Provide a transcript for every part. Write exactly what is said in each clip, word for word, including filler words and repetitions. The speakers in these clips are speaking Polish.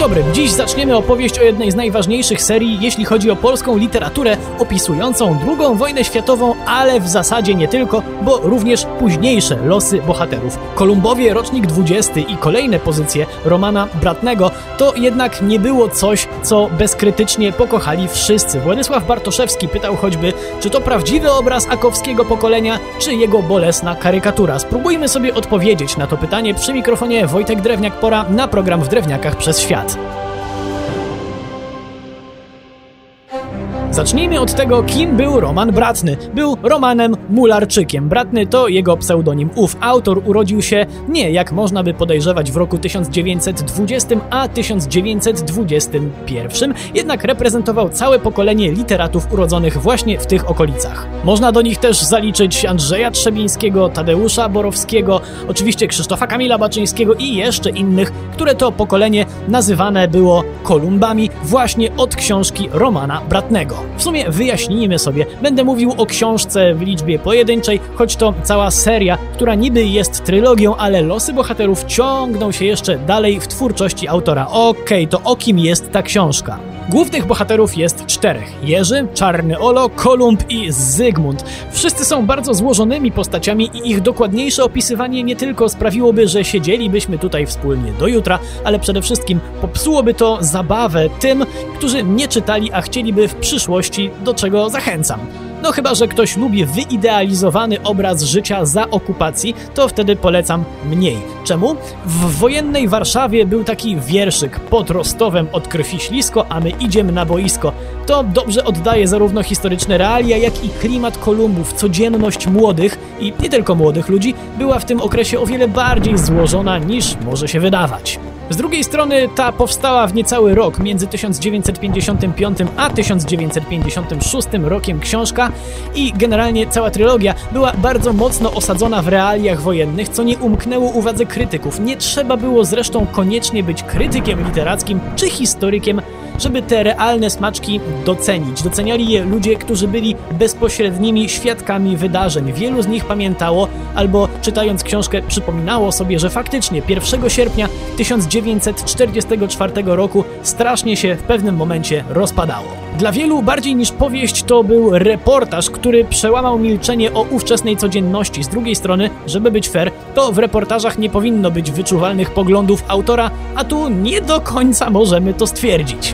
dobry, dziś zaczniemy opowieść o jednej z najważniejszych serii, jeśli chodzi o polską literaturę, opisującą drugą wojnę światową, ale w zasadzie nie tylko, bo również późniejsze losy bohaterów. Kolumbowie, rocznik dwudziesty i kolejne pozycje Romana Bratnego to jednak nie było coś, co bezkrytycznie pokochali wszyscy. Władysław Bartoszewski pytał choćby, czy to prawdziwy obraz akowskiego pokolenia, czy jego bolesna karykatura. Spróbujmy sobie odpowiedzieć na to pytanie. Przy mikrofonie Wojtek Drewniak, pora na program W Drewniakach przez świat. Zacznijmy od tego, kim był Roman Bratny. Był Romanem Mularczykiem. Bratny to jego pseudonim. Ów autor urodził się nie, jak można by podejrzewać, w roku tysiąc dziewięćset dwudziestym, a tysiąc dziewięćset dwudziestym pierwszym, jednak reprezentował całe pokolenie literatów urodzonych właśnie w tych okolicach. Można do nich też zaliczyć Andrzeja Trzebińskiego, Tadeusza Borowskiego, oczywiście Krzysztofa Kamila Baczyńskiego i jeszcze innych, które to pokolenie nazywane było Kolumbami właśnie od książki Romana Bratnego. W sumie wyjaśnijmy sobie, będę mówił o książce w liczbie pojedynczej, choć to cała seria, która niby jest trylogią, ale losy bohaterów ciągną się jeszcze dalej w twórczości autora. Okej, okay, to o kim jest ta książka? Głównych bohaterów jest czterech. Jerzy, Czarny Olo, Kolumb i Zygmunt. Wszyscy są bardzo złożonymi postaciami i ich dokładniejsze opisywanie nie tylko sprawiłoby, że siedzielibyśmy tutaj wspólnie do jutra, ale przede wszystkim popsułoby to zabawę tym, którzy nie czytali, a chcieliby w przyszłości, do czego zachęcam. No chyba że ktoś lubi wyidealizowany obraz życia za okupacji, to wtedy polecam mniej. Czemu? W wojennej Warszawie był taki wierszyk: pod Rostowem od krwi ślisko, a my idziemy na boisko. To dobrze oddaje zarówno historyczne realia, jak i klimat Kolumbów. Codzienność młodych i nie tylko młodych ludzi była w tym okresie o wiele bardziej złożona niż może się wydawać. Z drugiej strony ta powstała w niecały rok między tysiąc dziewięćset pięćdziesiątym piątym a tysiąc dziewięćset pięćdziesiątym szóstym rokiem książka i generalnie cała trylogia była bardzo mocno osadzona w realiach wojennych, co nie umknęło uwadze krytyków. Nie trzeba było zresztą koniecznie być krytykiem literackim czy historykiem, żeby te realne smaczki docenić. Doceniali je ludzie, którzy byli bezpośrednimi świadkami wydarzeń. Wielu z nich pamiętało albo czytając książkę przypominało sobie, że faktycznie pierwszego sierpnia tysiąc dziewięćset czterdziestego czwartego roku strasznie się w pewnym momencie rozpadało. Dla wielu bardziej niż powieść to był reportaż, który przełamał milczenie o ówczesnej codzienności. Z drugiej strony, żeby być fair, to w reportażach nie powinno być wyczuwalnych poglądów autora, a tu nie do końca możemy to stwierdzić.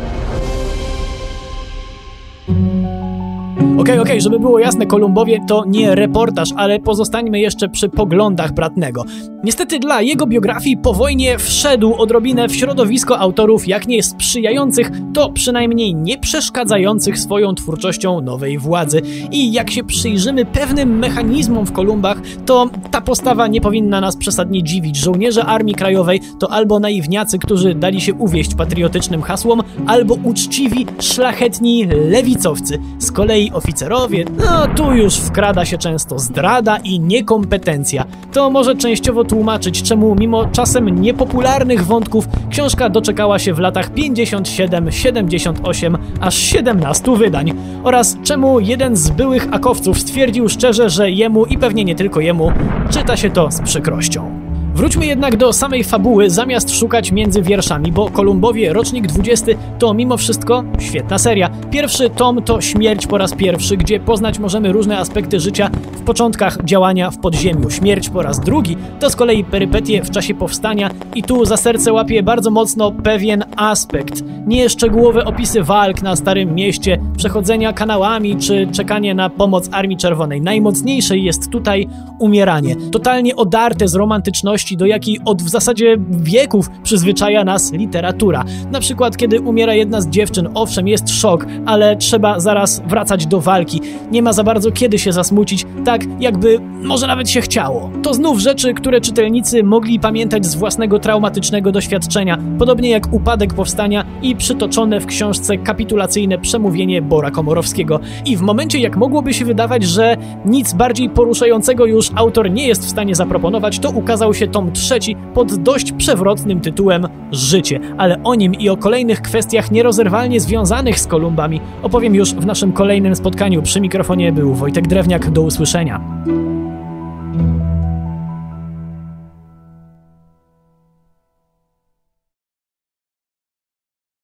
Okej, okay, okej, okay, żeby było jasne, Kolumbowie to nie reportaż, ale pozostańmy jeszcze przy poglądach Bratnego. Niestety dla jego biografii po wojnie wszedł odrobinę w środowisko autorów jak nie sprzyjających, to przynajmniej nie przeszkadzających swoją twórczością nowej władzy. I jak się przyjrzymy pewnym mechanizmom w Kolumbach, to ta postawa nie powinna nas przesadnie dziwić. Żołnierze Armii Krajowej to albo naiwniacy, którzy dali się uwieść patriotycznym hasłom, albo uczciwi, szlachetni lewicowcy. Z kolei oficerowie, no tu już wkrada się często zdrada i niekompetencja. To może częściowo tłumaczyć, czemu mimo czasem niepopularnych wątków książka doczekała się w latach pięćdziesiąt siedem siedemdziesiąt osiem aż siedemnastu wydań oraz czemu jeden z byłych akowców stwierdził szczerze, że jemu i pewnie nie tylko jemu czyta się to z przykrością. Wróćmy jednak do samej fabuły, zamiast szukać między wierszami, bo Kolumbowie, rocznik dwudziesty to mimo wszystko świetna seria. Pierwszy tom to Śmierć po raz pierwszy, gdzie poznać możemy różne aspekty życia w początkach działania w podziemiu. Śmierć po raz drugi to z kolei perypetie w czasie powstania i tu za serce łapie bardzo mocno pewien aspekt. Nie szczegółowe opisy walk na Starym Mieście, przechodzenia kanałami czy czekanie na pomoc Armii Czerwonej. Najmocniejsze jest tutaj umieranie. Totalnie odarte z romantyczności, do jakiej od w zasadzie wieków przyzwyczaja nas literatura. Na przykład kiedy umiera jedna z dziewczyn, owszem, jest szok, ale trzeba zaraz wracać do walki. Nie ma za bardzo kiedy się zasmucić, tak jakby może nawet się chciało. To znów rzeczy, które czytelnicy mogli pamiętać z własnego traumatycznego doświadczenia, podobnie jak upadek powstania i przytoczone w książce kapitulacyjne przemówienie Bora Komorowskiego. I w momencie, jak mogłoby się wydawać, że nic bardziej poruszającego już autor nie jest w stanie zaproponować, to ukazał się tom trzeci pod dość przewrotnym tytułem Życie, ale o nim i o kolejnych kwestiach nierozerwalnie związanych z Kolumbami opowiem już w naszym kolejnym spotkaniu. Przy mikrofonie był Wojtek Drewniak. Do usłyszenia.